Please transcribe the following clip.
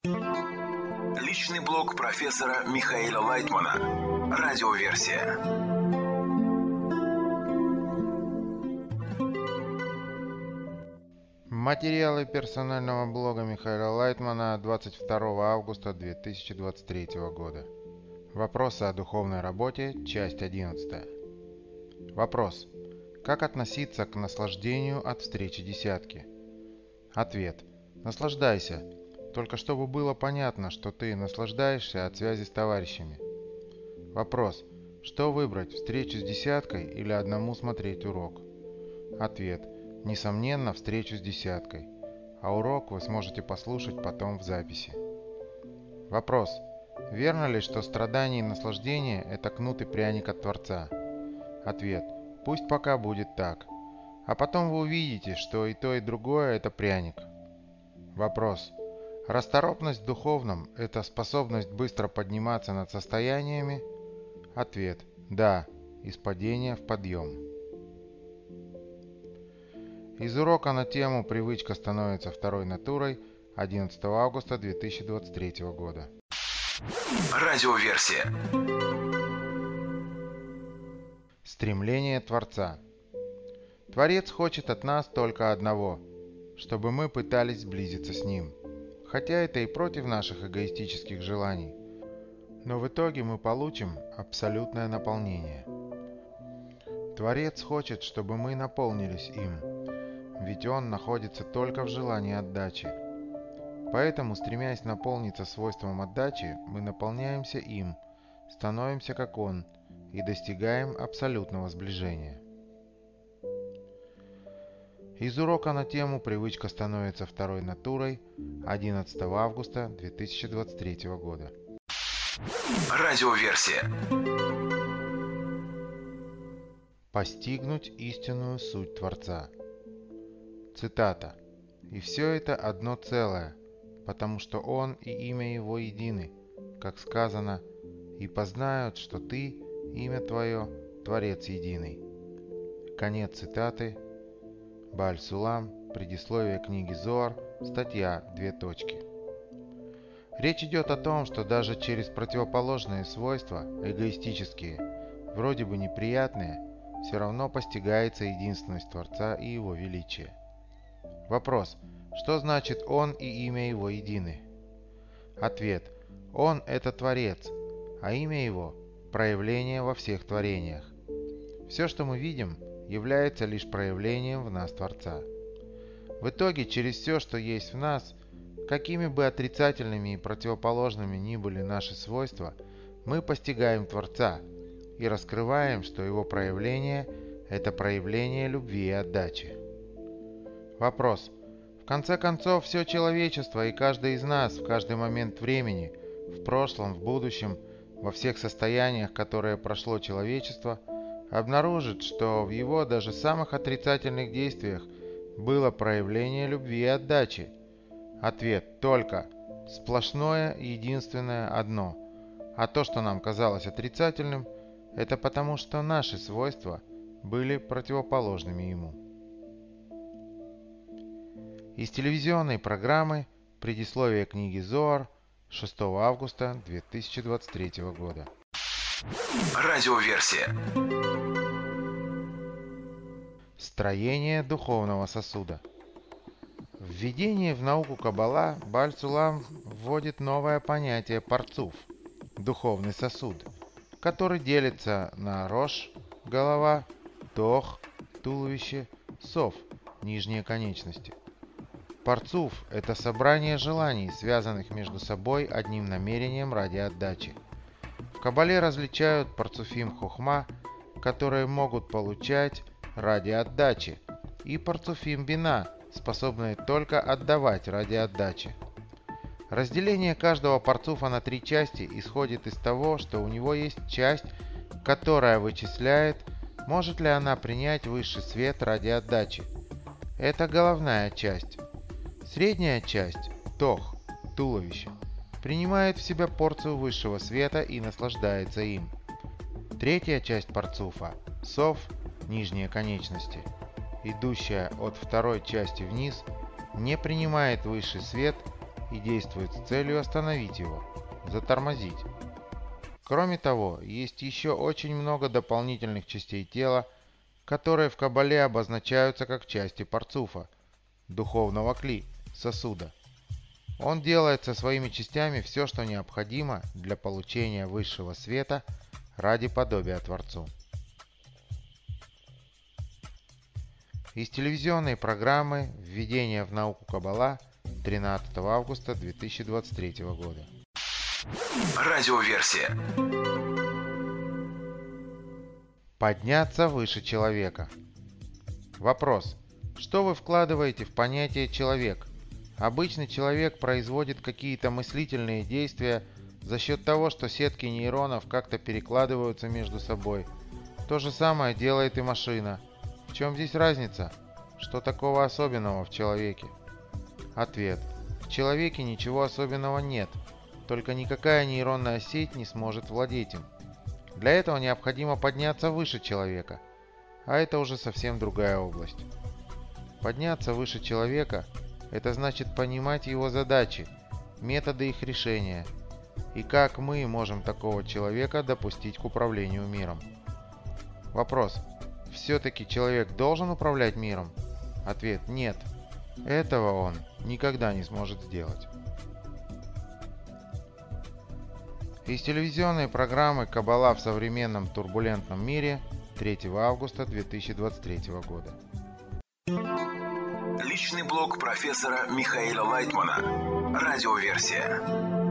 Личный блог профессора Михаила Лайтмана. Радиоверсия. Материалы персонального блога Михаила Лайтмана 22 августа 2023 года. Вопросы о духовной работе, часть 11. Вопрос. Как относиться к наслаждению от встречи десятки? Ответ. Наслаждайся, только чтобы было понятно, что ты наслаждаешься от связи с товарищами. Вопрос. Что выбрать, встречу с десяткой или одному смотреть урок? Ответ. Несомненно, встречу с десяткой, а урок вы сможете послушать потом в записи. Вопрос. Верно ли, что страдание и наслаждение – это кнут и пряник от Творца? Ответ. Пусть пока будет так. А потом вы увидите, что и то, и другое – это пряник. Вопрос. Расторопность в духовном – это способность быстро подниматься над состояниями? Ответ. Да, из падения в подъем. Из урока на тему «Привычка становится второй натурой» 11 августа 2023 года. Радиоверсия. Стремление Творца. Творец хочет от нас только одного – чтобы мы пытались сблизиться с Ним. Хотя это и против наших эгоистических желаний. Но в итоге мы получим абсолютное наполнение. Творец хочет, чтобы мы наполнились им. Ведь он находится только в желании отдачи. Поэтому, стремясь наполниться свойством отдачи, мы наполняемся им, становимся как он и достигаем абсолютного сближения. Из урока на тему «Привычка становится второй натурой» 11 августа 2023 года. Радиоверсия. Постигнуть истинную суть Творца. Цитата. «И все это одно целое, потому что Он и имя Его едины, как сказано, и познают, что Ты, имя Твое, Творец единый». Конец цитаты. Бааль-Сулам, предисловие книги Зоар, статья 2 точки. Речь идет о том, что даже через противоположные свойства, эгоистические, вроде бы неприятные, все равно постигается единственность Творца и Его величие. Вопрос. Что значит Он и имя Его едины? Ответ. Он – это Творец, а имя Его – проявление во всех творениях. Все, что мы видим, является лишь проявлением в нас Творца. В итоге, через все, что есть в нас, какими бы отрицательными и противоположными ни были наши свойства, мы постигаем Творца и раскрываем, что Его проявление – это проявление любви и отдачи. Вопрос. В конце концов, все человечество и каждый из нас в каждый момент времени, в прошлом, в будущем, во всех состояниях, которые прошло человечество, обнаружит, что в его даже самых отрицательных действиях было проявление любви и отдачи. Ответ только сплошное и единственное одно. А то, что нам казалось отрицательным, это потому, что наши свойства были противоположными ему. Из телевизионной программы «Предисловие книги Зоар» 6 августа 2023 года. Радиоверсия. Строение духовного сосуда. В введении в науку Каббала Бааль-Сулам вводит новое понятие парцуф – духовный сосуд, который делится на рош – голова, тох – туловище, сов – нижние конечности. Парцуф – это собрание желаний, связанных между собой одним намерением ради отдачи. В Каббале различают парцуфим хохма, которые могут получать ради отдачи, и парцуфим бина, способные только отдавать ради отдачи. Разделение каждого парцуфа на три части исходит из того, что у него есть часть, которая вычисляет, может ли она принять высший свет ради отдачи. Это головная часть. Средняя часть, тох, туловище, принимает в себя порцию высшего света и наслаждается им. Третья часть парцуфа, сов, нижние конечности, идущая от второй части вниз, не принимает высший свет и действует с целью остановить его, затормозить. Кроме того, есть еще очень много дополнительных частей тела, которые в Кабале обозначаются как части парцуфа, духовного кли, сосуда. Он делает со своими частями все, что необходимо для получения высшего света ради подобия Творцу. Из телевизионной программы «Введение в науку Каббала» 13 августа 2023 года. Радиоверсия. Подняться выше человека. Вопрос. Что вы вкладываете в понятие «человек»? Обычный человек производит какие-то мыслительные действия за счет того, что сетки нейронов как-то перекладываются между собой. То же самое делает и машина. В чем здесь разница? Что такого особенного в человеке? Ответ. В человеке ничего особенного нет, только никакая нейронная сеть не сможет владеть им. Для этого необходимо подняться выше человека, а это уже совсем другая область. Подняться выше человека – это значит понимать его задачи, методы их решения и как мы можем такого человека допустить к управлению миром. Вопрос. Все-таки человек должен управлять миром? Ответ – нет. Этого он никогда не сможет сделать. Из телевизионной программы «Каббала в современном турбулентном мире» 3 августа 2023 года. Личный блог профессора Михаила Лайтмана. Радиоверсия.